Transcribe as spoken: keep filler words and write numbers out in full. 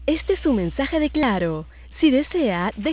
Este es su mensaje de Claro. Si desea, deje